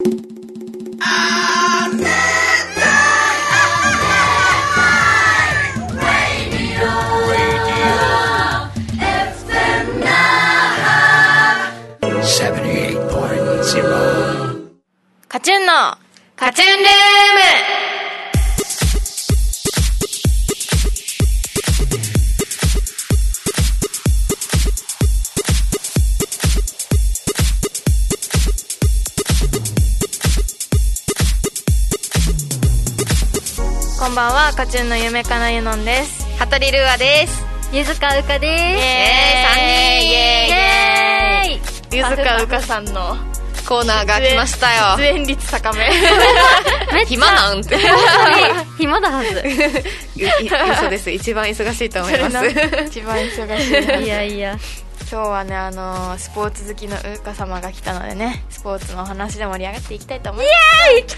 カチュンのカチュンルーム。こんばんは、カチュンの夢かなゆのんです。 羽鳥ルアです。 ゆずかうかです。 イエーイ。ゆずかうかさんのコーナーが来ましたよ。 出演率高め。 暇なんて。 暇だはず。 嘘です。一番忙しいと思います。 一番忙しい。 いやいや。 今日はね、スポーツ好きのうか様が来たのでね、スポーツの話で盛り上がっていきたいと思います。 イエーイ、来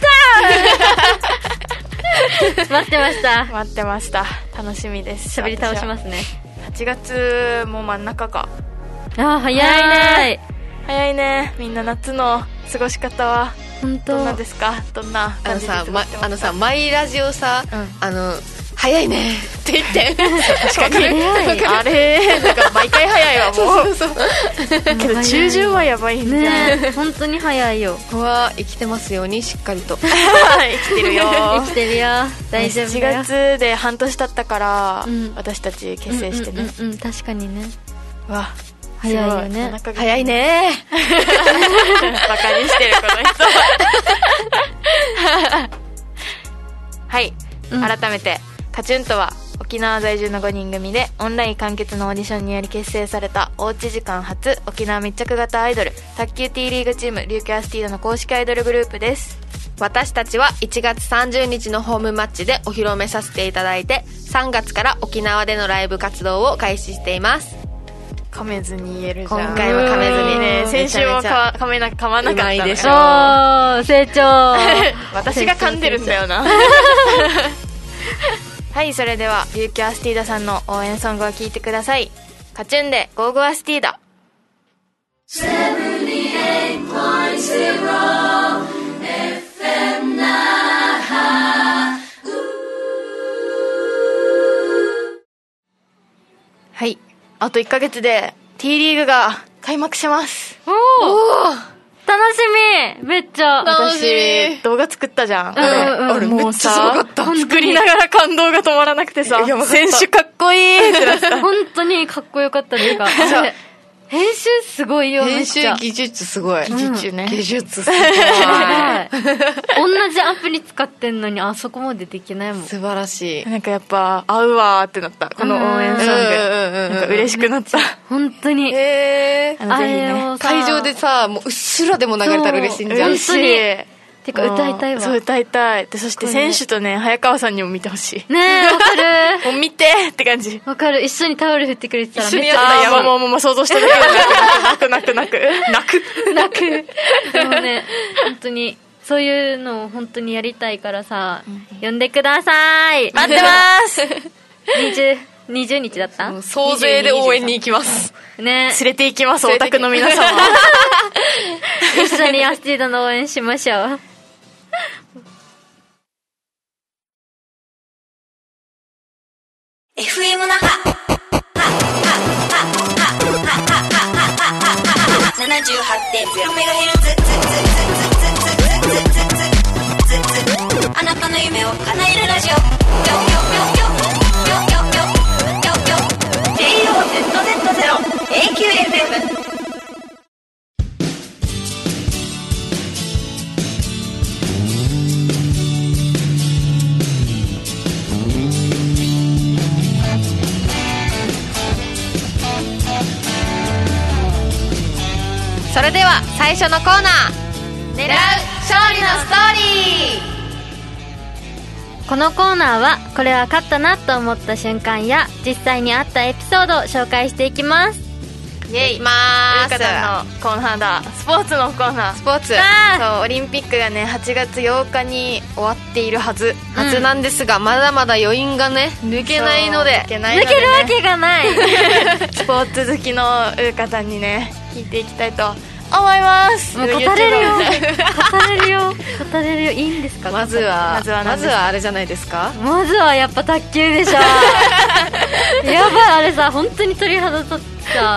た待ってました。 待ってました。楽しみです。 喋り倒しますね。 8月も真ん中か。 あー、早いね。 早いね。みんな夏の過ごし方は本当どんなですか？どんな感じで過ごしてますか？ さ、マイラジオさ、早いねって言って。 確かに。あれなんか毎回早いわ、もう。 そうけど中旬はやばいんじゃん。 ね、本当に早いよ。 うわ、生きてますように、しっかりと。 生きてるよ。 生きてるよ。大丈夫だよ。 7月で半年経ったから、私たち結成してね。 確かにね。 わ、 早いよね。 早いね。 バカにしてるこの人。はい、改めてカチュンとは沖縄在住の5人組でオンライン完結のオーディションにより結成されたおうち時間初沖縄密着型アイドル卓球 T リーグチーム琉球アスティーダの公式アイドルグループです。 私たちは1月30日のホームマッチでお披露目させていただいて、3月から沖縄でのライブ活動を開始しています。 噛めずに言えるじゃん。 今回は噛めずにね。 先週も噛まなかったの。 うまいでしょ。 成長。 私が噛んでるんだよな。はい、それでは琉球アスティーダさんの応援ソングを聴いてください。カチュンでゴーゴーアスティーダ。78.0 FM 那覇。はい、あと1ヶ月で T リーグが開幕します。 おー、楽しみ。めっちゃ私動画作ったじゃん。 あれもうさ、作りながら感動が止まらなくてさ、選手かっこいいってなった。 本当にかっこよかったですか？編集すごいよ。 編集技術すごい。 技術ね。 技術すごい。 同じアプリ使ってんのにあそこまでできないもん。 素晴らしい。 なんかやっぱ合うわーってなった。この応援ソング。なんか嬉しくなった。 本当に。 ぜひね。 会場でさ、もううっすらでも流れたら嬉しいんじゃん。 嬉しい。 てか歌いたいわ。 そう、歌いたい。で、そして選手とね、早川さんにも見てほしい。 ねえ、わかる。 もう見てって感じ。 わかる。一緒にタオル振ってくれてたらめっちゃやばい。もう想像しただけで泣く。 でもね、本当に、そういうのを本当にやりたいからさ、呼んでください。 待ってます 20日だった？ 総勢で応援に行きます。 ね。 連れて行きます、オタクの皆様。 一緒にアスティーダの応援しましょう。 FM 那覇 78.0MHz あなたの夢を叶えるラジオJOZZ0AQFM。 それでは最初のコーナー、狙う勝利のストーリー。このコーナーはこれは勝ったなと思った瞬間や実際にあったエピソードを紹介していきます。 イエイ。 まーす。 ゆうかたんのコーナーだ。スポーツのコーナー。 スポーツ。 そう、オリンピックがね8月8日に終わっているはずなんですが、まだまだ余韻がね抜けないので、 抜けるわけがないスポーツ好きのうかたんにね聞いていきたいと思います。 もう語れるよ語れるよ語れるいいんですか？ まずは何ですか？ あれじゃないですか？ まずはやっぱ卓球でしょやばい、あれさ本当に鳥肌立った。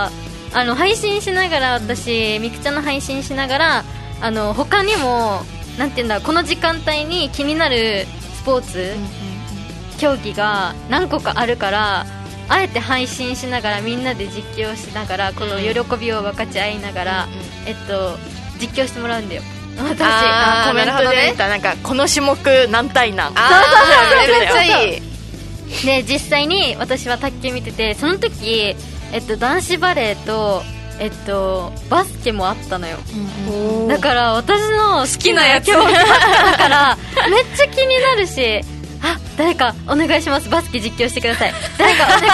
配信しながら、私みくちゃんの配信しながら他にもなんていうんだ、この時間帯に気になるスポーツ、競技が何個かあるから、あえて配信しながらみんなで実況しながらこの喜びを分かち合いながら、実況してもらうんだよ。私コメントで見た、なんかこの種目何対何、 めっちゃいい。 で実際に私は卓球見てて、その時男子バレーとバスケもあったのよ、だから私の好きな競技だからめっちゃ気になるし、あ、誰かお願いします、バスケ実況してください、誰かお願いし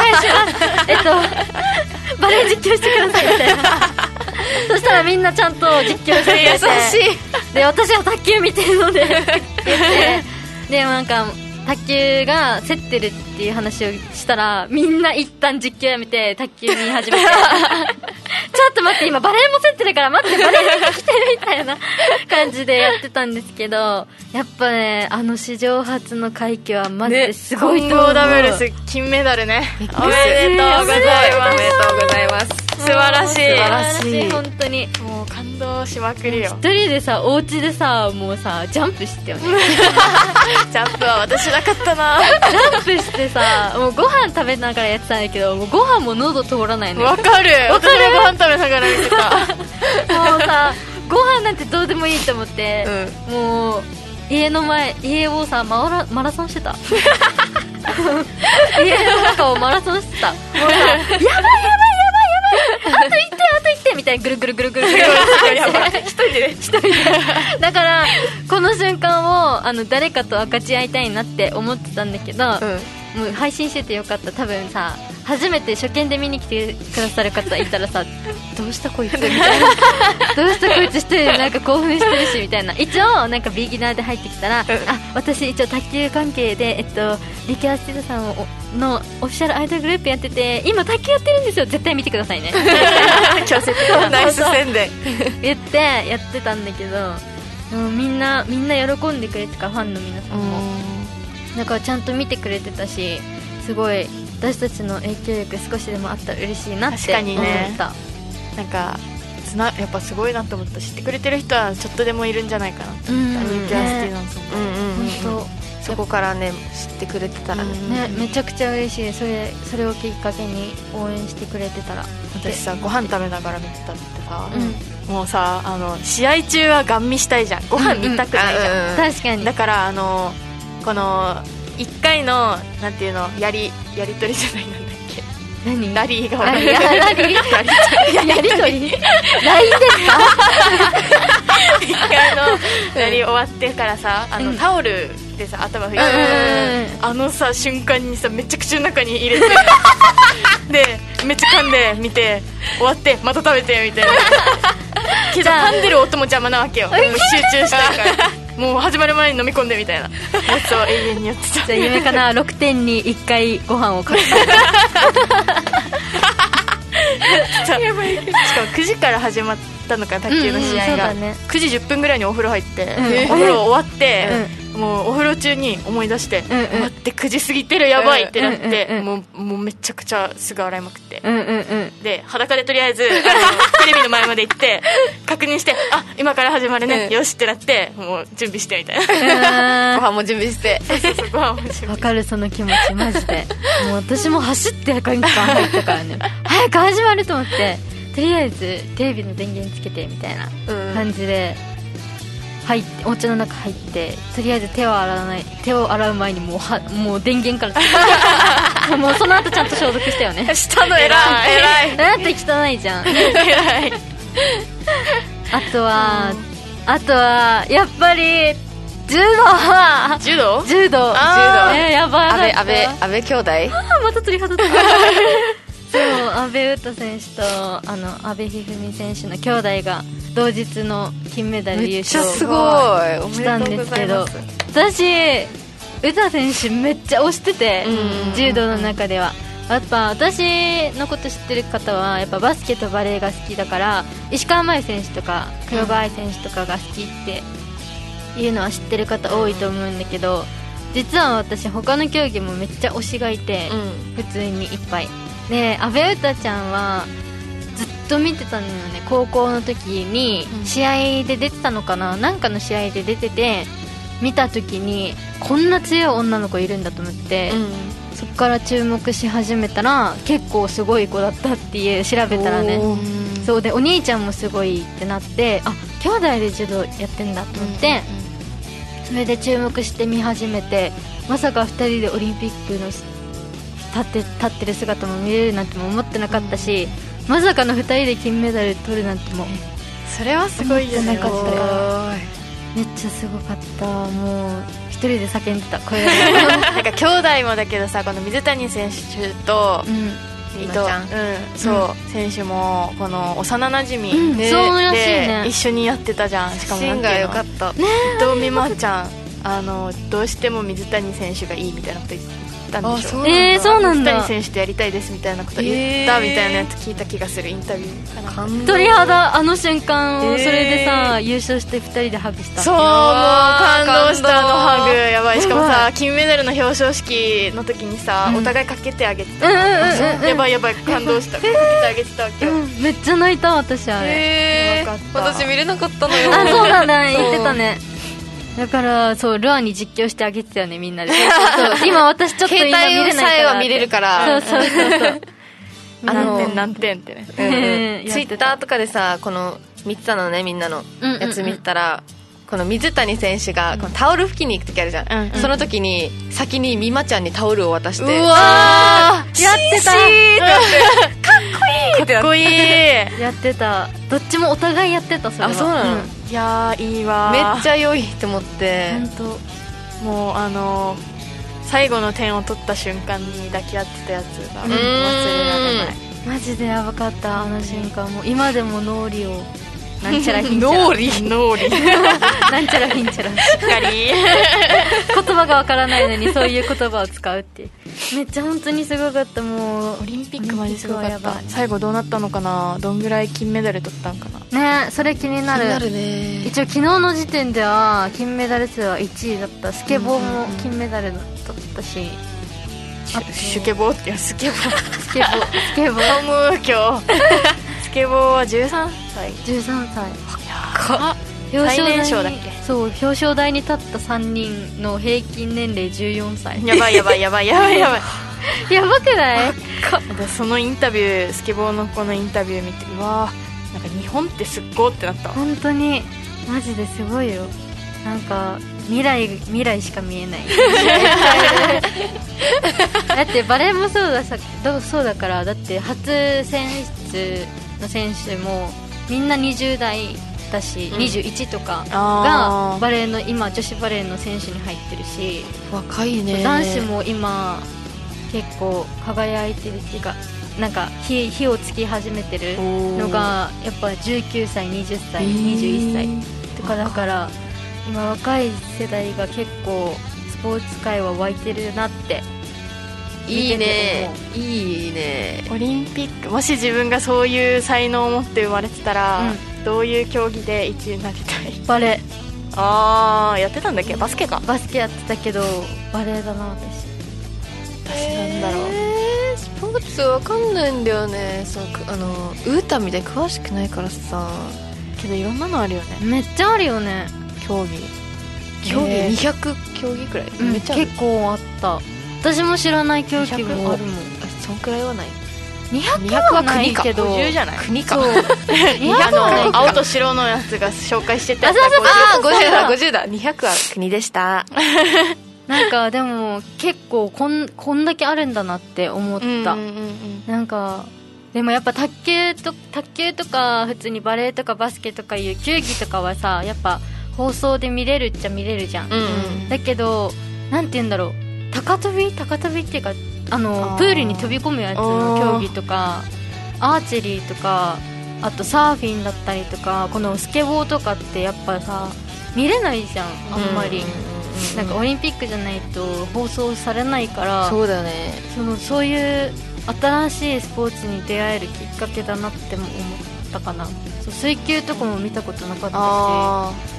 ますバレー実況してくださいみたいなそしたらみんなちゃんと実況してくれて、優しい。で私は卓球見てるので言ってでなんか卓球が競ってるっていう話をしたら、みんな一旦実況やめて卓球見始めてちょっと待って、今バレーも競ってるから待って、バレー来てるみたいな感じでやってたんですけど、やっぱね、史上初の快挙はマジですごいと思う、 混合ダブルス金メダルね、おめでとうございます。 おめでとうございます。 素晴らしい、 素晴らしい、本当にもう感動しまくりよ。 一人でさ、お家でさ、もうさジャンプしてよねジャンプは私なかったなジャンプしてさ、もうご飯食べながらやってたんだけど、もうご飯も喉通らないのよ。 わかる、私もご飯食べながら見てたもうさ、ご飯なんてどうでもいいと思って、もう家をさマラソンしてた家の中をマラソンしてた。もうさ、やばいあと1点みたいにぐるぐるぐるぐるぐる一人でだからこの瞬間を誰かと分かち合いたいなって思ってたんだけど、もう配信しててよかった。多分さ、初めて初見で見に来てくださる方いたらさどうしたこいつみたいなどうしたこいつ一人でなんか興奮してるしみたいな。一応なんかビギナーで入ってきたら、私一応卓球関係でリキュアスティドさんのオフィシャルアイドルグループやってて、今卓球やってるんですよ、絶対見てくださいね強制的なナイス宣伝言ってやってたんだけど、もうみんな喜んでくれてか、ファンの皆さんもだからちゃんと見てくれてたし、すごい私たちの影響力少しでもあったら嬉しいなって思った。確かにね、 なんかやっぱすごいなと思った。知ってくれてる人はちょっとでもいるんじゃないかなと思った。リキュアスティドさん本当そこからね知ってくれてたらね、 めちゃくちゃ嬉しい。それをきっかけに応援してくれてたら。 私さ、ご飯食べながら見てたってさ、もうさ、試合中はガン見したいじゃん、ご飯見たくないじゃん、 確かに。 だからこの1回のなんていうの、やり取りじゃない、なんだっけ、 何、 ラリーがラリーやり取り LINE ですか 1回のラリー終わってからさ、タオルでさ頭拭いて、さ瞬間にさめっちゃ口の中に入れてでめっちゃ噛んで見て、終わってまた食べてみたいなけど噛んでる音も邪魔なわけよ、もう集中したいからもう始まる前に飲み込んでみたいなやつを永遠にやってた。 じゃあ夢かな、6点に1回ご飯をかけたしかも9時から始まったのか、卓球の試合が、9時10分ぐらいにお風呂入って、お風呂終わって、もうお風呂中に思い出して、待って9時過ぎてる、やばいってなって、もうめちゃくちゃすぐ洗いまくって、で裸でとりあえずテレビの前まで行って確認して、あ、今から始まるね、よしってなって、もう準備してみたいなご飯も準備して、 そうご飯も準備。 わかる、その気持ちマジでもう私も走ってガンガン入ったからね早く始まると思って、とりあえずテレビの電源つけてみたいな感じで入って、お家の中入って、とりあえず手を洗う前にもう電源からつけてもうその後ちゃんと消毒したよねしたの偉いだって汚いじゃん偉いあとはやっぱり柔道やばい、 安倍兄弟また鳥肌立ったそう、阿部詩選手と阿部一二三選手の兄弟が同日の金メダル優勝したんですけど、私詩選手めっちゃ推してて、柔道の中ではやっぱ私のこと知ってる方はやっぱバスケとバレーが好きだから、石川真佑選手とか黒川愛選手とかが好きっていうのは知ってる方多いと思うんだけど、実は私他の競技もめっちゃ推しがいて、普通にいっぱいで、阿部詩ちゃんはずっと見てたのよね。高校の時に試合で出てたのかな、なんかの試合で出てて、見た時にこんな強い女の子いるんだと思って、そこから注目し始めたら結構すごい子だったっていう、調べたらね。そうで、お兄ちゃんもすごいってなって、あ、兄弟で柔道やってんだと思って、それで注目して見始めて、まさか2人でオリンピックの立ってる姿も見れるなんても思ってなかったし、まさかの2人で金メダル取るなんてもそれはすごいよね。 思ってなかったから、めっちゃすごかった。もう一人で叫んでた声がなんか兄弟もだけどさ、この水谷選手と、伊藤そう、選手もこの幼なじみそうらしいね、 で一緒にやってたじゃん。しかもシーンが良かった、 伊藤美誠ちゃんどうしても水谷選手がいいみたいなこと言ったんでしょ。 そうなんだ。 水谷選手とやりたいですみたいなこと言ったみたいなやつ聞いた気がする、インタビューかな。 鳥肌、あの瞬間をそれでさ、優勝して2人でハグした。 そう、もう感動した。あのハグやばい。しかもさ、金メダルの表彰式の時にさ、お互いかけてあげてた。やばいやばい、感動した。かけてあげてたわけよ。 めっちゃ泣いた私あれ。 私見れなかったのよ。 あ、そうなんだ、言ってたね。だからそう、ルアーに実況してあげてたよね、みんなで。そう、今私ちょっと今見れないから、 携帯さえは見れるから、 そう何点ってね。 ツイッターとかでさ、この見てたのね、みんなのやつ見てたら、この水谷選手がこのタオル拭きに行く時あるじゃん、その時に先に美誠ちゃんにタオルを渡して、 うわー、 やってた、 かっこいいやってた。どっちもお互いやってた。それは。 あ、そうなの、 いやー、いいわ。 めっちゃ良いって思って、 本当もう最後の点を取った瞬間に抱き合ってたやつが忘れられない。 マジでやばかった、あの瞬間。もう今でも脳裏をなんちゃらひんちゃら脳裏なんちゃらひんちゃらしっかり言葉がわからないのにそういう言葉を使うってめっちゃ本当にすごかった。もうオリンピックまですごかった。最後どうなったのかな、どんぐらい金メダル取ったんかなね。それ気になる。 気になるね。 一応昨日の時点では金メダル数は1位だった。スケボーも金メダル取ったし、 シュケボーってスケボースケボー思う今日スケボーは13歳最年少だっけ。 そう、表彰台に立った3人の平均年齢14歳。 やばいやばいやばくない？ そのインタビュー、スケボーの子のインタビュー見て、うわー、なんか日本ってすっごーってなった。 本当にマジですごいよ。なんか未来しか見えないだってバレーもそうだから、だって初選出の選手もみんな20代だし、21とかがバレーの今女子バレーの選手に入ってるし、 若いね。 男子も今結構輝いてるっていうか、なんか火をつき始めてるのがやっぱ19歳20歳21歳とかだから、今若い世代が結構スポーツ界は湧いてるなって。 いいね、いいね。 オリンピック、もし自分がそういう才能を持って生まれてたら、どういう競技で1位になりたい？ バレー。やってたんだっけ？バスケか。 バスケやってたけどバレーだな私なんだろう、 スポーツわかんないんだよね。そう、ウータンみたいに詳しくないからさ。 けどいろんなのあるよね。 めっちゃあるよね。 競技 200競技くらい、めっちゃある。 結構あった。私も知らない競技もあるもん。 そんくらいはない。 200はないけど 50じゃない？ 国か。 青と白のやつが紹介してたやつ。 50だ。200は国でした。 なんかでも結構こんだけあるんだなって思った。なんかでもやっぱ卓球とか普通にバレーとかバスケとかいう球技とかはさ、やっぱ放送で見れるっちゃ見れるじゃん。だけどなんて言うんだろう、高跳びっていうか、プールに飛び込むやつの競技とか、アーチェリーとか、あとサーフィンだったりとか、このスケボーとかってやっぱさ見れないじゃん、あんまり。なんかオリンピックじゃないと放送されないから。 そうだよね。 そういう新しいスポーツに出会えるきっかけだなっても思ったかな。水球とかも見たことなかったし、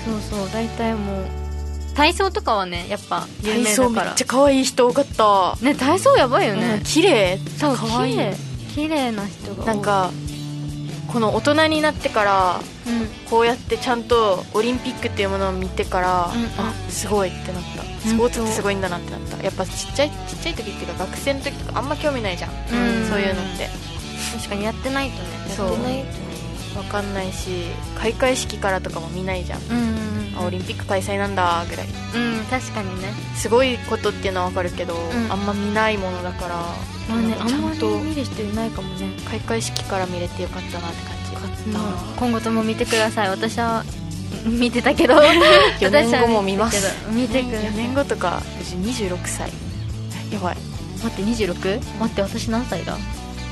そう大体もう体操とかはねやっぱ有名だから。 体操めっちゃ可愛い人多かったね。体操やばいよね。 綺麗。 そう可愛い。 綺麗な人が多い。 なんかこの大人になってからこうやってちゃんとオリンピックっていうものを見てから、あすごいってなった。スポーツってすごいんだなってなった。やっぱちっちゃい時っていうか学生の時とかあんま興味ないじゃん、そういうのって。 確かにやってないとね。 そうやってないとね分かんないし、開会式からとかも見ないじゃん、オリンピック開催なんだぐらい。 確かにね。 すごいことっていうのは分かるけど、あんま見ないものだから、 まあね、あんまり見る人いないかもね。 開会式から見れてよかったなって感じ。 今後とも見てください。私は見てたけど 4年後も見ます。 見てください。 4年後とか私26歳やばい。 待って 26？ 待って私何歳だ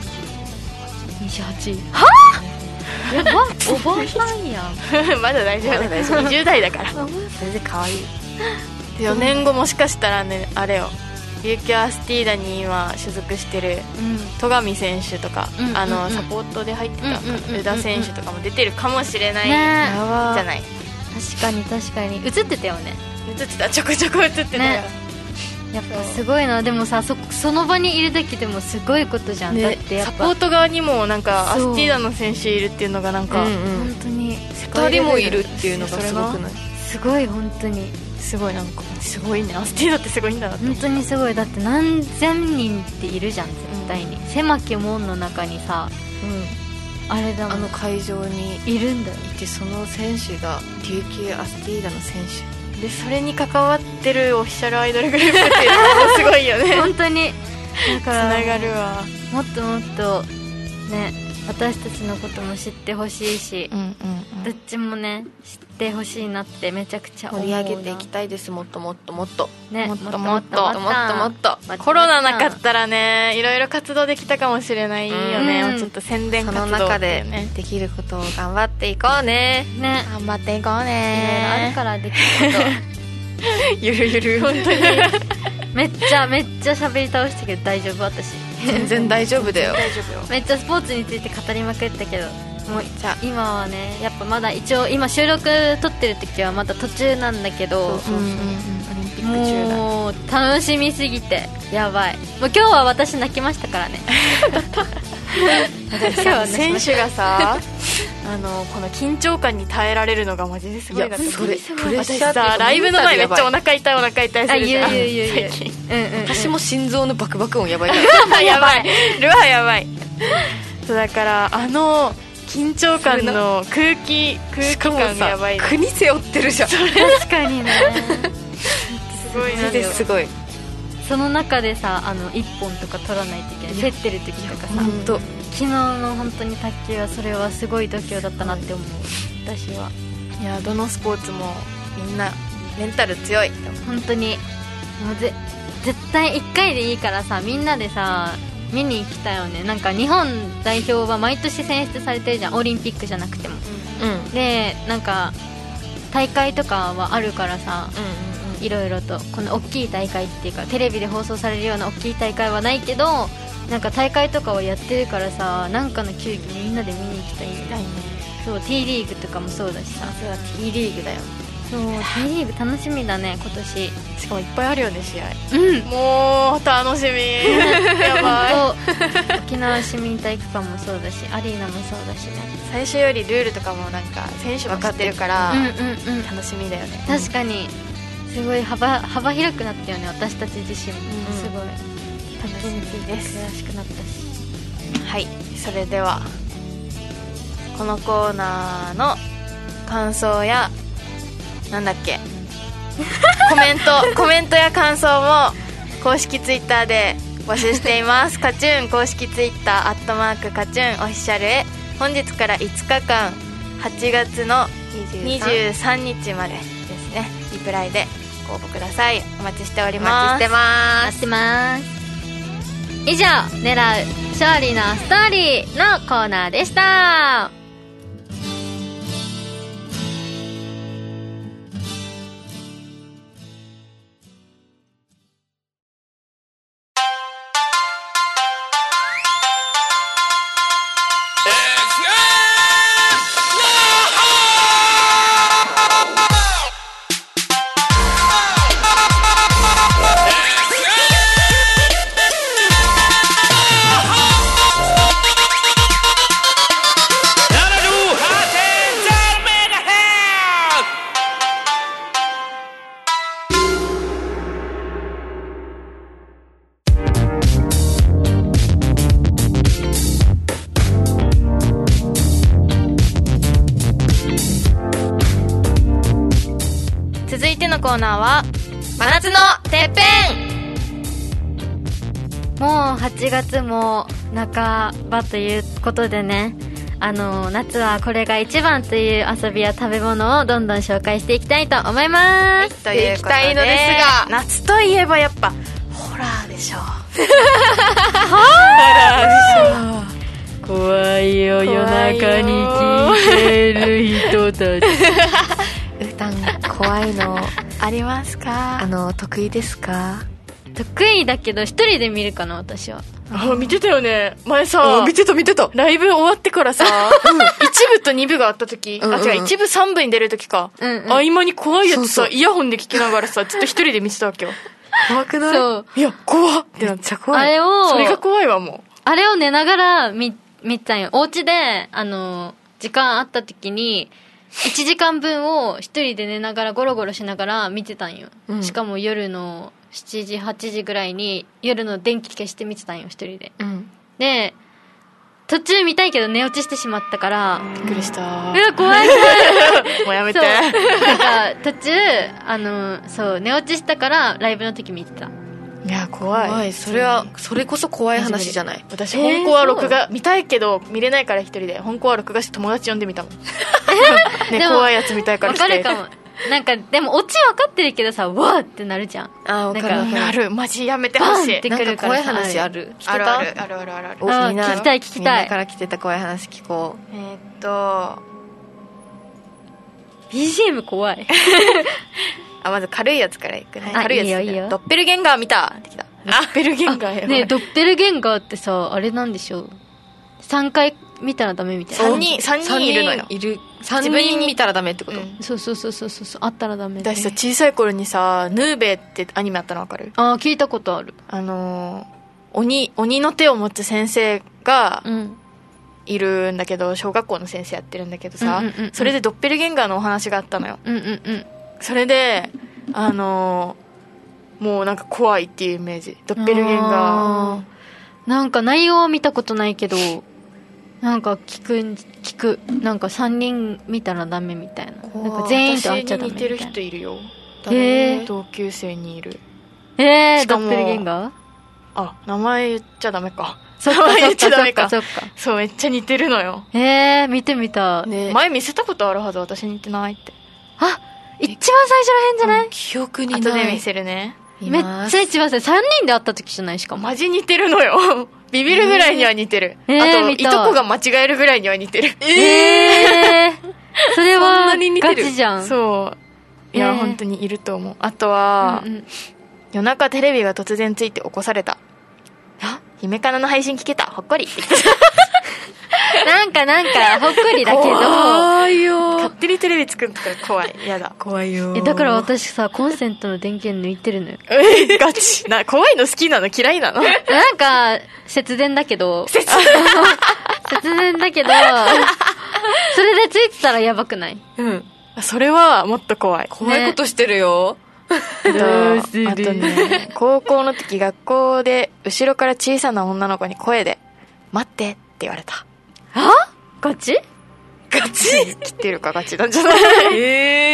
？28。 はぁやばおばあさんやんまだ大丈夫20代だから全然可愛い。で4年後もしかしたらね、あれよ、琉球アスティーダに今所属してる戸上選手とか、サポートで入ってた宇田選手とかも出てるかもしれないじゃない。 確かに映ってたよね。 映ってた、ちょこちょこ映ってたよ、 ね。やっぱすごいな。でもさ、その場にいるだけでもすごいことじゃん、だってやっぱサポート側にもなんかアスティーダの選手いるっていうのがなんか、 本当に 2人もいるっていうのがすごくない？ すごい、本当にすごい、なんかすごいね。アスティーダってすごいんだなって。 本当にすごい。だって何千人っているじゃん絶対に、狭き門の中にさ、あれだもん、 あの会場にいるんだよ。 いて、その選手が琉球アスティーダの選手で、それに関わってるオフィシャルアイドルグループっていうのもすごいよね本当にだからつながるわ。 もっともっとね、私たちのことも知ってほしいし、どっちもね知ってほしいなってめちゃくちゃ思うな。 盛り上げていきたいです。もっともっともっとね、 もっともっともっとコロナなかったらね、いろいろ活動できたかもしれないよね。もうちょっと宣伝活動、 その中でできることを頑張っていこうね。 頑張っていこういろいろあね。 るからできることゆるゆる本当にめっちゃ喋り倒したけど大丈夫？私全然大丈夫だよ。 大丈夫よ。 めっちゃスポーツについて語りまくったけど、もうじゃあ今はね、やっぱまだ一応今収録撮ってる時はまだ途中なんだけど、 オリンピック中だ。 もう楽しみすぎてやばい。もう今日は私泣きましたからね選手がさこの緊張感に耐えられるのがマジですごいなって。 それプレッシャー私さ、ライブの前めっちゃお腹痛いするじゃん。 言う私も心臓のバクバク音やばいからやばい、ルアーやばい。そうだから緊張感の空気感がやばいね。 国背負ってるじゃん。 確かにねすごいな。 すごい。 その中でさ、1本とか取らないといけない、競ってる時とかさ、昨日の本当に卓球はそれはすごい度胸だったなって思う。私は。 いや、どのスポーツもみんなメンタル強い。 本当にもう絶対1回でいいからさ、みんなでさ見に行きたいよね。なんか日本代表は毎年選出されてるじゃん、オリンピックじゃなくても、でなんか大会とかはあるからさ、いろいろとこの大きい大会っていうかテレビで放送されるような大きい大会はないけど、なんか大会とかはやってるからさ、なんかの球技みんなで見に行きたいよね。そう、 T リーグとかもそうだしさ。 それは T リーグだよ。 そう、T リーグ楽しみだね今年。 しかもいっぱいあるよね、試合。 もう楽しみやばい沖縄市民体育館もそうだし、アリーナもそうだしね。 最初よりルールとかもなんか選手も知ってるから楽しみだよね。 確かにすごい幅広くなったよね、私たち自身も。すごい楽しみです。詳しくなったし。 はい、それではこのコーナーの感想やなんだっけコメントや感想も公式ツイッターで募集していますカチューン公式ツイッターカチューンオフィシャルへ本日から5日間8月の23日までですね、リプライでご応募ください。お待ちしております。 待ってます。以上、狙う勝利のストーリーのコーナーでした。 続いてのコーナーは真夏のてっぺん。 もう8月も半ばということでね、夏はこれが一番という遊びや食べ物をどんどん紹介していきたいと思います、 ということでいきたいのですが、夏といえばやっぱホラーでしょう。ホラーでしょう。 怖いよ、夜中に聞いてる人たち。 歌ん怖いのありますか？ 得意ですか？ 得意だけど一人で見るかな、私は。 見てたよね前さ。 見てたライブ終わってからさ、1部と2部があった時、違う、1部3部に出る時か、合間に怖いやつさ、イヤホンで聞きながらさ、ずっと一人で見てたわけよ。 怖くない？ そう、 いや怖ってなっちゃ怖い。それが怖いわ。もうあれを寝ながら見たんよ。お家で時間あった時に1時間分を一人で寝ながらゴロゴロしながら見てたんよ、しかも夜の7時8時ぐらいに夜の電気消して見てたんよ、一人で、で途中見たいけど寝落ちしてしまったから、 びっくりした。 うわ怖いもうやめて。 そうなんか途中そう寝落ちしたからライブの時見てた。 いや怖い。 それこそ怖い話じゃない。 私本校は録画見たいけど見れないから一人で本校は録画して友達呼んでみたもん。ね、怖いやつ見たいから来て。 わかるかも。なんかでもオチ分かってるけどさ、わーってなるじゃん。 分かる。 なる。マジやめてほしい。 ってくるから。 怖い話ある？ ある。 聞きたい。 みんなから来てた怖い話聞こう。 BGM 怖い。 まず軽いやつからいくね。 軽いやつ。 いいよ。 ドッペルゲンガー見たってきた。ドッペルゲンガーや。 ね、ドッペルゲンガーってさ、あれなんでしょう、3回見たらダメみたいな。 3人いるのよ。 3人見たらダメってこと？ そうあったらダメ。 私さ、小さい頃にさ、ヌーベってアニメあったの分かる？ 聞いたことある。 鬼の手を持つ先生がいるんだけど、小学校の先生やってるんだけどさ、それでドッペルゲンガーのお話があったのよ。それでもうなんか怖いっていうイメージ。ドッペルゲンガー。 なんか内容は見たことないけど、なんか聞くなんか3人見たらダメみたいな。なんか全員と会っちゃダメみたいな。 私に似てる人いるよ。同級生にいる。 ドッペルゲンガー？ 名前言っちゃダメか。 名前言っちゃダメか。 そう、めっちゃ似てるのよ。 見てみた。 前見せたことあるはず。私に似てないって。 一番最初らへんじゃない？ 記憶にない。 後で見せるね。 めっちゃ一番最初、3人で会った時じゃない？しかもマジ似てるのよ。ビビるぐらいには似てる。あといとこが間違えるぐらいには似てる。 それはガチじゃん。 そう。いや、本当にいると思う。あとは、夜中テレビが突然ついて起こされた。姫かなの配信聞けた。ほっこりって言ってた。 なんかほっこりだけど怖いよ。 勝手にテレビ作るとか怖い。やだ。 怖いよ。 だから私さ、コンセントの電源抜いてるのよ。 ガチ。怖いの好きなの嫌いなの？ なんか節電だけどそれでついてたらやばくない？ それはもっと怖い。 怖いことしてるよ。 あとね、高校の時学校で後ろから小さな女の子に声で待ってって言われた。 ガチ切ってるかガチなんじゃない？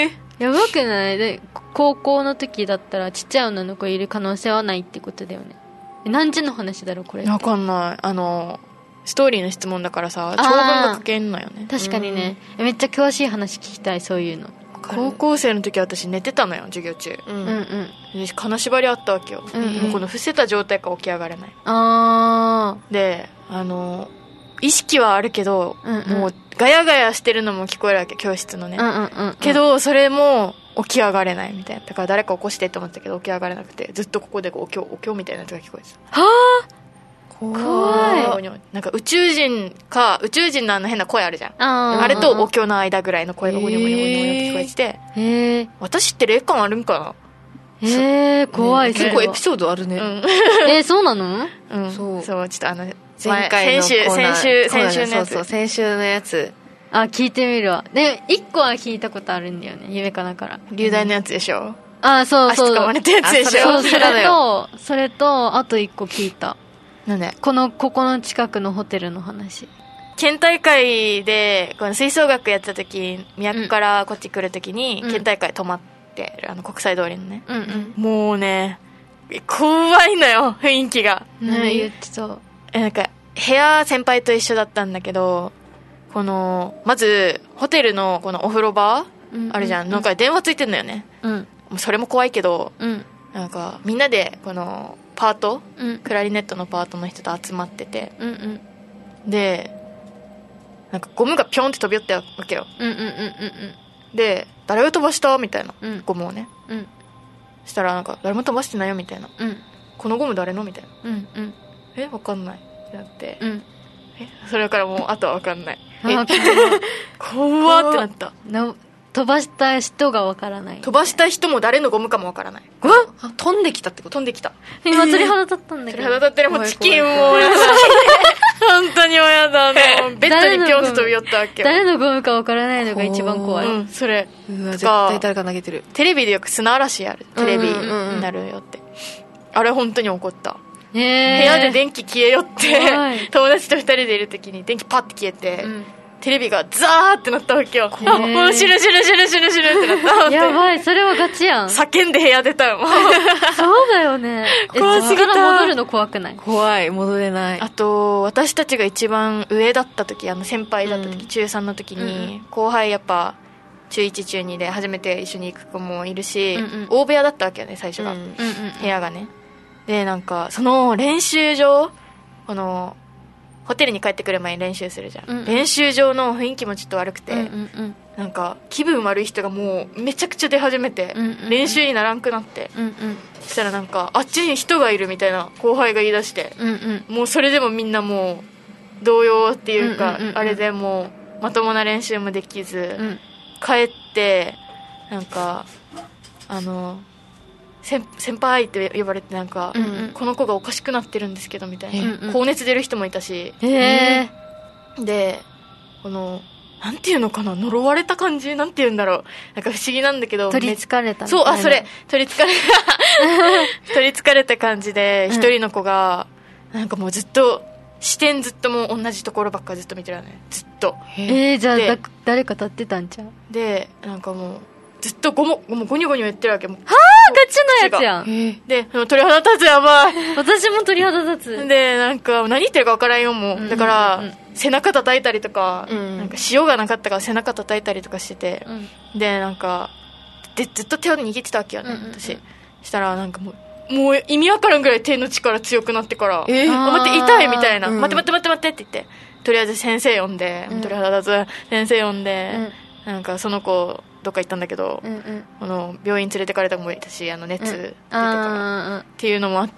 やばくない？で高校の時だったらちっちゃい女の子いる可能性はないってことだよね。何時の話だろうこれ？ 分かんない。ストーリーの質問だからさ、長文が書けんのよね。 確かにね。めっちゃ詳しい話聞きたい、そういうの。 高校生の時私寝てたのよ、授業中。で金縛りあったわけよ。もうこの伏せた状態から起き上がれない。で意識はあるけど、もうガヤガヤしてるのも聞こえるわけ、教室のね。けどそれも起き上がれないみたいな。だから誰か起こしてって思ったけど起き上がれなくて、ずっとここでお経みたいなやつが聞こえてた。怖い。なんか宇宙人の変な声あるじゃん。あれとお経の間ぐらいの声がゴニョゴニョゴニョって聞こえてて、私って霊感あるんかな？怖い。 結構エピソードあるね。 そうなの？ そう、ちょっと前回の先週のやつ。 そう、先週のやつ。 聞いてみるわ。で、1個は聞いたことあるんだよね、夢かなから。 流大のやつでしょ？ そう。 足掴まれたやつでしょ？ それと、あと1個聞いた。 なんで？ ここの近くのホテルの話。 県大会でこの吹奏楽やってた時、宮古からこっち来る時に県大会泊まって、国際通りのね、 うんもうね怖いのよ雰囲気が。 ね言ってた。 なんか部屋先輩と一緒だったんだけど、このまずホテルのこのお風呂場あるじゃん、なんか電話ついてんのよね。もうそれも怖いけど、なんかみんなでこのパート、クラリネットのパートの人と集まってて、でなんかゴムがピョンって飛び寄ったわけよ。で誰が飛ばしたみたいな、ゴムをね、したらなんか誰も飛ばしてないよみたいな、このゴム誰のみたいな、わかんないってなって、それからもうあとはわかんない、怖ってなった。 飛ばした人がわからない。 飛ばした人も誰のゴムかもわからない。 飛んできたってこと？ 飛んできた。 今鳥肌立ったんだけど。 鳥肌立ってる。もうチキンもうやだ。本当にもうやだ。ベッドにピョンと飛び寄ったわけよ。 誰のゴムかわからないのが一番怖い。 それ。 絶対誰か投げてる。 テレビでよく砂嵐やる。テレビになるよって。あれ本当に怒った。部屋で電気消えよって、友達と2人でいる時に電気パッて消えて、テレビがザーってなったわけよ。もう死ぬってなった。 やばい、それはガチやん。 叫んで部屋出たよ。 そうだよね。 怖すぎた。 そこから戻るの怖くない？ 怖い、戻れない。 あと私たちが一番上だった時、先輩だった時、中3の時に、後輩やっぱ中1中2で初めて一緒に行く子もいるし、大部屋だったわけよね最初が、部屋がね。でなんかその練習場、このホテルに帰ってくる前に練習するじゃん、練習場の雰囲気もちょっと悪くて、なんか気分悪い人がもうめちゃくちゃ出始めて、練習にならんくなって、そしたらなんかあっちに人がいるみたいな後輩が言い出して、もうそれでもみんなもう動揺っていうか、あれでもうまともな練習もできず、帰ってなんか先輩って呼ばれて、なんか、この子がおかしくなってるんですけどみたいな、高熱出る人もいたし、でこのなんていうのかな、呪われた感じ、なんていうんだろう、なんか不思議なんだけど、 取りつかれたみたいな。 そう、それ取りつかれた感じで、一人の子がなんかもうずっと視点ずっともう同じところばっかりずっと見てるのね、ずっと。 じゃあ誰か立ってたんちゃう？ でなんかもうずっとゴニョゴニョ言ってるわけ。もうガチなやつやん。 で鳥肌立つ、やばい。 私も鳥肌立つ。 でなんか何言ってるか分からんよもう、だから、背中叩いたりとか、なんか塩がなかったから背中叩いたりとかしてて、でなんかずっと手を握ってたわけよね、私。したらなんかもう意味わからんぐらい手の力強くなってから、待って痛いみたいな、待ってって言って、とりあえず先生呼んで、鳥肌立つ、先生呼んで、なんかその子どっか行ったんだけど、病院連れてかれた子もいたし、熱出てからっていうのもあって、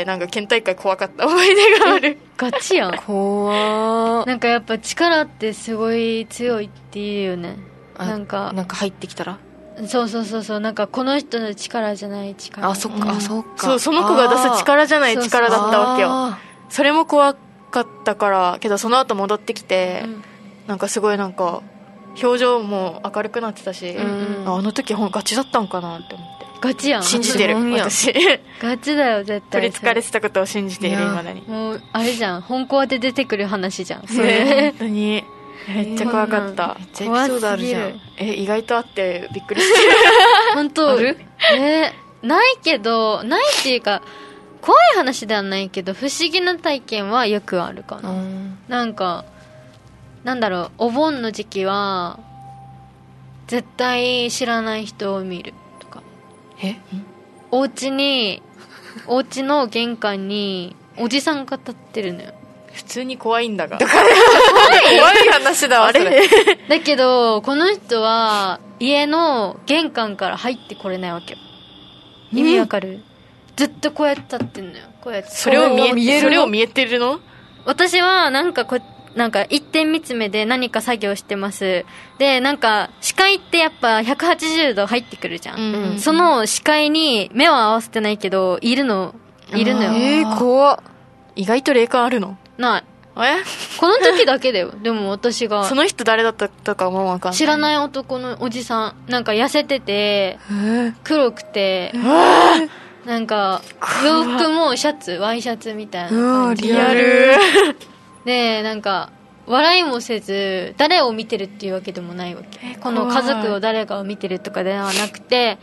なんか県大会怖かった思い出がある。 ガチやん。 怖。 なんかやっぱ力ってすごい強いっていうよね。なんか入ってきたら、 そうなんかこの人の力じゃない力。 そっか、 そう、その子が出す力じゃない力だったわけよ。それも怖かったから。けどその後戻ってきて、なんかすごいなんか表情も明るくなってたし、あの時ガチだったんかなって思って。 ガチやん。 信じてる私。 ガチだよ絶対。 取りつかれてたことを信じている今だに。 もうあれじゃん、本校で出てくる話じゃんそれ。 れ本当にめっちゃ怖かった。 めっちゃエピソードあるじゃん。 意外とあってびっくりして本当ある？ないけど、ないっていうか怖い話ではないけど、不思議な体験はよくあるかな。なんかなんだろう、お盆の時期は絶対知らない人を見るとか。お家の玄関におじさんが立ってるのよ。 普通に怖いんだが。 怖い話だわ、それ。 だけどこの人は家の玄関から入ってこれないわけよ。意味わかる？ずっとこうやって立ってんのよ。こうやって。 それを見えてるの？ 私はなんか一点見つめで何か作業してます。でなんか視界ってやっぱ180度入ってくるじゃん、その視界に目は合わせてないけどいるのよ。 怖っ。意外と霊感あるの？ ない。この時だけだよ。でも私がその人誰だったとかも分かんない。 知らない男のおじさん、なんか痩せてて黒くて、なんか洋服もシャツ、ワイシャツみたいな感じ。 リアルでなんか笑いもせず誰を見てるっていうわけでもないわけ。この家族を誰かを見てるとかではなくて、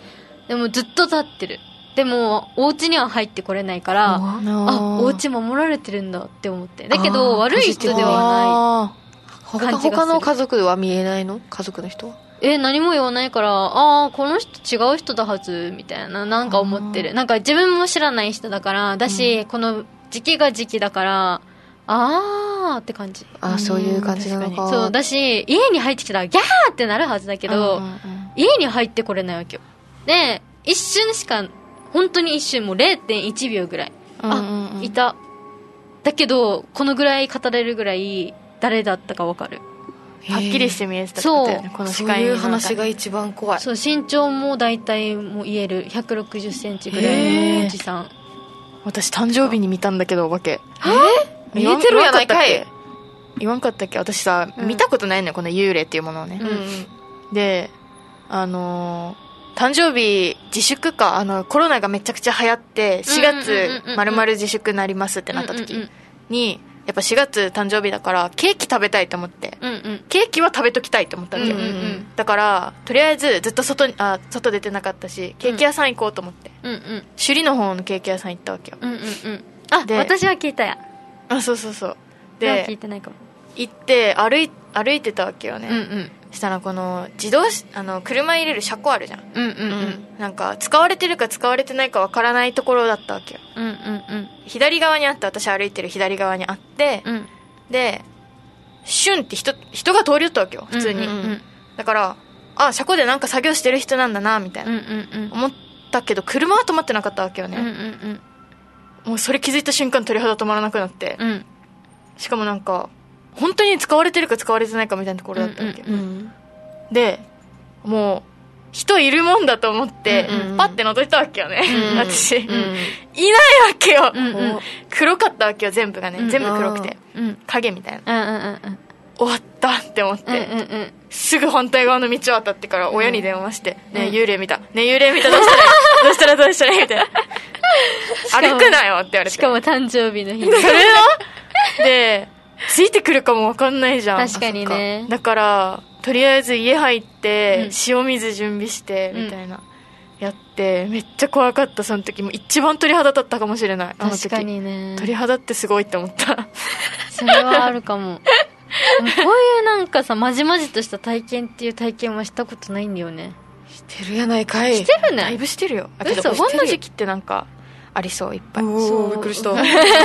でもずっと立ってる。でもお家には入ってこれないから、お家守られてるんだって思って。だけど悪い人ではない感じがする。 他の家族は見えないの？家族の人は何も言わないから、この人違う人だはずみたいな、なんか思ってる。なんか自分も知らない人だからだし、この時期が時期だからって感じ。 そういう感じなのか。 そうだし、家に入ってきたらギャーってなるはずだけど、家に入ってこれないわけよ。で一瞬しか、本当に一瞬、もう 0.1 秒ぐらい、いた。だけどこのぐらい語れるぐらい誰だったか分かる。 はっきりして見えてたことよね、この視界に。 そういう話が一番怖い。 そう、身長も大体も言える160センチぐらいのおじさん。 私誕生日に見たんだけど、お化け。 見えてるやないかい。 言わんかったっけ？私さ、見たことないのよ、この幽霊っていうものをね。で、誕生日自粛か、コロナがめちゃくちゃ流行って4月丸々自粛になりますってなった時に、やっぱ4月誕生日だからケーキ食べたいと思って、ケーキは食べときたいと思ったわけよ、だからとりあえずずっと外出てなかったし、ケーキ屋さん行こうと思って、首里の方のケーキ屋さん行ったわけよ。 で私は聞いたや。 そうで聞いてないかも。 行って歩いてたわけよね。したらこの車入れる車庫あるじゃん。なんか使われてるか使われてないかわからないところだったわけよ。左側にあって、私歩いてる左側にあって、でシュンって人が通り寄ったわけよ、普通に。だから車庫でなんか作業してる人なんだなみたいな思ったけど、車は止まってなかったわけよね。もうそれ気づいた瞬間鳥肌止まらなくなって、しかもなんか本当に使われてるか使われてないかみたいなところだったわけ、でもう人いるもんだと思って、パッて覗いたわけよね、私、いないわけよ、黒かったわけよ、全部がね、全部黒くて、影みたいな、終わったって思って、すぐ反対側の道を渡ってから親に電話して、ねえ幽霊見た、どうしたらみたいな歩くなよって言われて。 しかも誕生日の日それはでついてくるかも分かんないじゃん。 確かにね。 だからとりあえず家入って、塩水準備してみたいな、やってめっちゃ怖かった。その時も一番鳥肌立ったかもしれない。 確かにね、 鳥肌ってすごいって思ったそれはあるかもこういうなんかさ、まじまじとした体験っていう体験はしたことないんだよね。 してるやないかい。 してるね。 だいぶしてるよ。けどお盆の時期ってなんかありそう、いっぱい。 びっくりした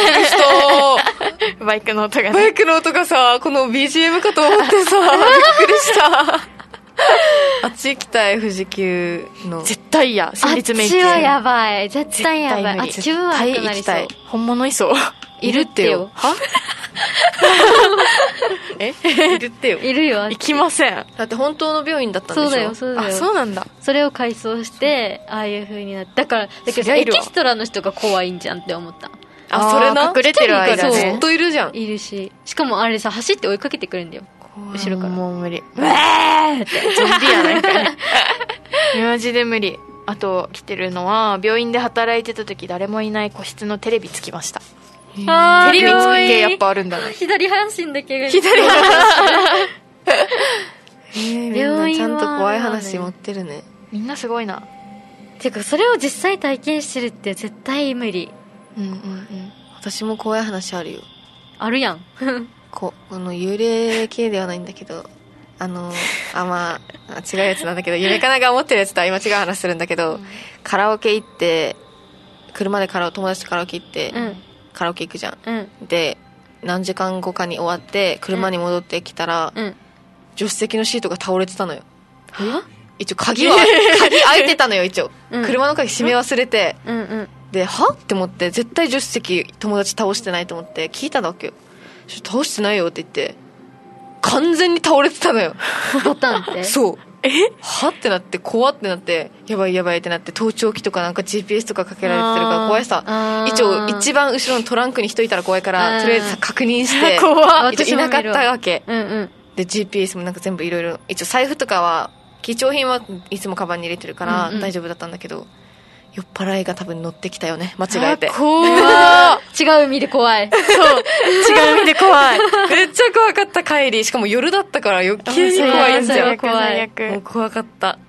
バイクの音がね。 バイクの音がさ、この BGM かと思ってさ、びっくりしたあっち行きたい、富士急の。 絶対嫌、戦慄迷宮。 あっちはやばい、絶対やばい。あっちは悪くなりそう。 本物いそう。 いるってよ。 いるってよ。 いるよ。 行きません。 だって本当の病院だったんでしょ。 そうだよ。 そうなんだ。 それを改装してああいう風になって、だけどエキストラの人が怖いんじゃんって思った。 それな、 隠れてる間ね、 ずっといるじゃん。 いるし、しかもあれさ、走って追いかけてくるんだよ、後ろから。 もう無理。ウェーってゾンビやないかマジで無理。あと来てるのは、病院で働いてた時誰もいない個室のテレビつきました。テレビつく系やっぱあるんだね。 左半身だけが左半身病院ちゃんと怖い話持ってるね。 みんなすごいな。 てかそれを実際体験してるって絶対無理。 私も怖い話あるよ。 あるやんこの幽霊系ではないんだけど、まあ違うやつなんだけど、夢かなが思ってるやつとは今違う話するんだけど、カラオケ行って、車で友達とカラオケ行って、カラオケ行くじゃん、で何時間後かに終わって車に戻ってきたら、助手席のシートが倒れてたのよ。一応鍵開いてたのよ、一応、車の鍵閉め忘れて、ではって思って、絶対助手席友達倒してないと思って聞いたわけよ。倒してないよって言って、完全に倒れてたのよボタンってそうはってなって、怖ってなって、やばいってなって、盗聴器とかなんか GPS とかかけられてるから怖いさ。一応一番後ろのトランクに人いたら怖いから、とりあえず確認して一応いなかったわけ、で GPS もなんか全部いろいろ、一応財布とかは貴重品はいつもカバンに入れてるから大丈夫だったんだけど、酔っ払いが多分乗ってきたよね、間違えて。 怖違う意味で怖い。 そう違う意味で怖いめっちゃ怖かった。帰りしかも夜だったから余計に怖いんじゃん。 怖い。 もう怖かった。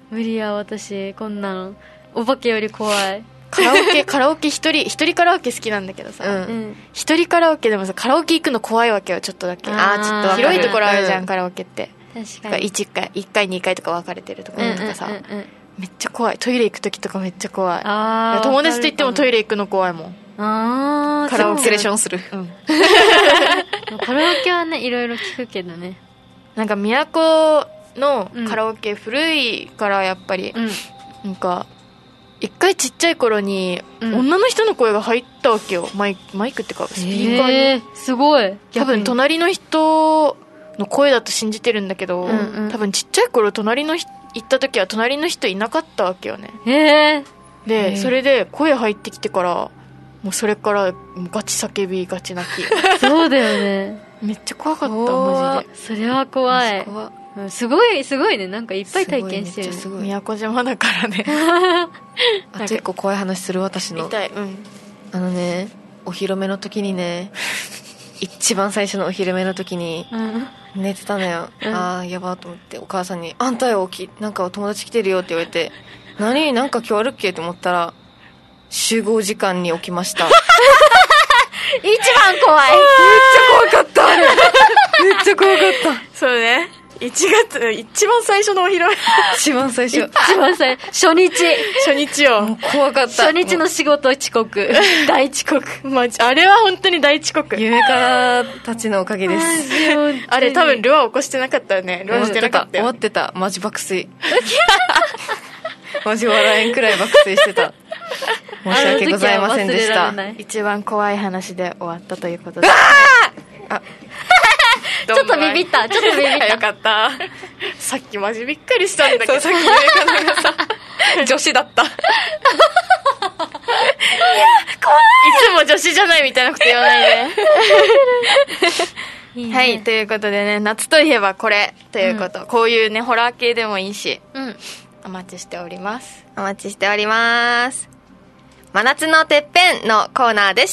無理や私こんなのお化けより怖い。 カラオケ一人カラオケ好きなんだけどさ、 うん一人カラオケでもさカラオケ行くの怖いわけよ、ちょっとだけ。 あーちょっとわかる広いところあるじゃん、カラオケって。 確かに。 1回2回とか分かれてるところとかさ、 うんうんうんうん、 めっちゃ怖い。トイレ行く時とかめっちゃ怖い。 あ友達と行ってもトイレ行くの怖いもん。 あーカラオケレーションする。 カラオケはねいろいろ聞くけどね。 なんか都のカラオケ古いからやっぱり、なんか一回ちっちゃい頃に女の人の声が入ったわけよ、マイクっていうかスピーカーに、 すごい。 多分隣の人の声だと信じてるんだけど、多分ちっちゃい頃隣の行った時は隣の人いなかったわけよね。でそれで声入ってきてからもうそれからガチ叫びガチ泣きそうだよね。 めっちゃ怖かったマジで。 それは怖い。すごいね。なんかいっぱい体験してるね。 すごい。 宮古島だからねあ、結構怖い話する私の。 痛い。 お披露目の時にね一番最初のお披露目の時に寝てたのよ、あーやばーと思って、お母さんにあんたよなんかお友達来てるよって言われて、何なんか今日あるっけと思ったら集合時間に起きました一番怖い。 めっちゃ怖かっためっちゃ怖かったそうね、1月一番最初のお披露目一番最初一番最初。 初日よ。 怖かった。 初日の仕事遅刻。大遅刻。 マジあれは本当に大遅刻。 夢からたちのおかげですあれ多分ルアー起こしてなかったよね。ルアーしてなかったよ。 終わってた。マジ爆睡マジ笑えんくらい爆睡してた。申し訳ございませんでした。 一番怖い話で終わったということで。 ちょっとビビった。 よかった。さっきマジびっくりしたんだけど、さっき上かながさ女子だったいや怖い。いつも女子じゃないみたいなこと言わないではい、ということでね、夏といえばこれということ、こういうねホラー系でもいいし、お待ちしております。 お待ちしております。真夏のてっぺんのコーナーでした。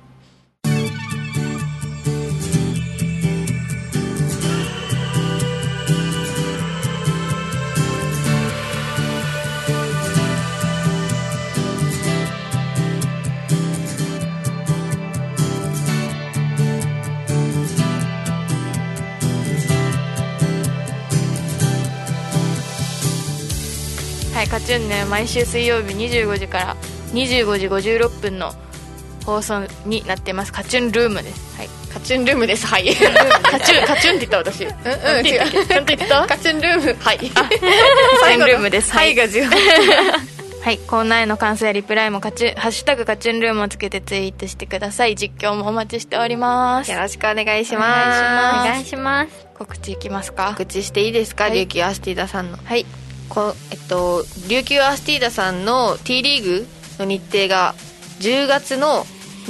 はい、カチュンね、毎週水曜日25時から25時56分の放送になってます。カチュンルームです。はい、カチュンルームです。はいカチュンって言った私。違う。ちゃんと言ったカチュンルーム。はい。カチュンルームです。はいが違う。はい、コーナーへの感想やリプライもハッシュタグカチュンルームをつけてツイートしてください。実況もお待ちしております。 よろしくお願いします。 お願いします。 告知いきますか。 告知していいですか、琉球アスティーダさんの。 はい。 琉球アスティーダさんの T リーグの日程が10月の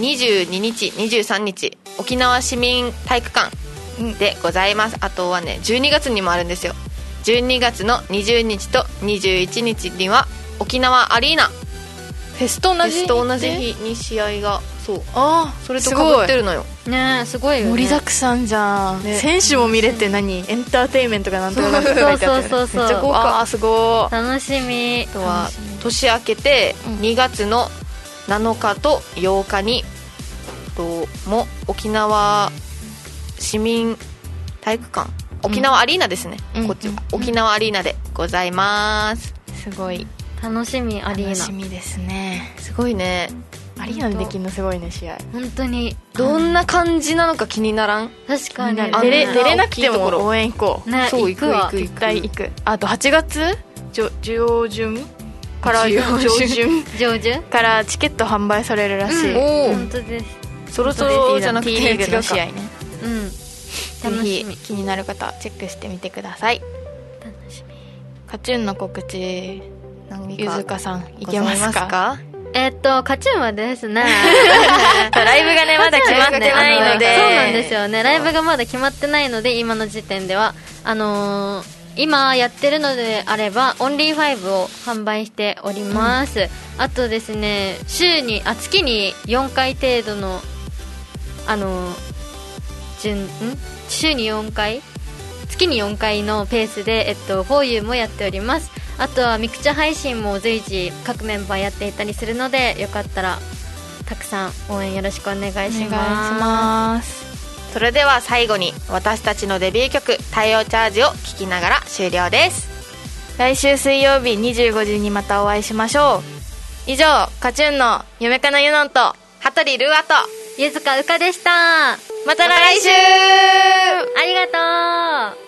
22日23日沖縄市民体育館でございます。あとはね12月にもあるんですよ。12月の20日と21日には沖縄アリーナフェスと同じ日に試合が、そう、それと被ってるのよね。すごいよね。 盛りだくさんじゃん、ね、選手も見れてエンターテインメントがなんとかなんとか書いてあって、 そうめっちゃ豪華。すごい楽しみ。 あとは年明けて2月の7日と8日にも沖縄市民体育館、沖縄アリーナですね、こっちは沖縄アリーナでございます。 すごい楽しみ。アリーナ楽しみですね。 すごいね。 アリーナでできるのすごいね。試合本当にどんな感じなのか気にならん？ 確かに出れなくても応援行こう、 ね、 そう行く絶対行く。あと8月上旬から上旬からチケット販売されるらしい、 本当です。 そろそろじゃなくて T リーグの試合ね。 楽しみ。 ぜひ気になる方チェックしてみてください。 楽しみ。 カチュンの告知、ゆずかさんいけますか？ カチュンはですねライブがねまだ決まってないので、 そうなんですよね。ライブがまだ決まってないので、今の時点では今やってるのであればオンリー5を販売しております、あとですね、月に4回程度の週に4回月に4回のペースでフォーユーもやっております。 あとはミクチャ配信も随時各メンバーやっていたりするので、よかったらたくさん応援よろしくお願いします。 お願いします。それでは最後に私たちのデビュー曲太陽チャージを聴きながら終了です。来週水曜日25時にまたお会いしましょう。以上、カチュンの夢かなゆのんと羽鳥ルアとゆずかうかでした。 また来週。 ありがとう。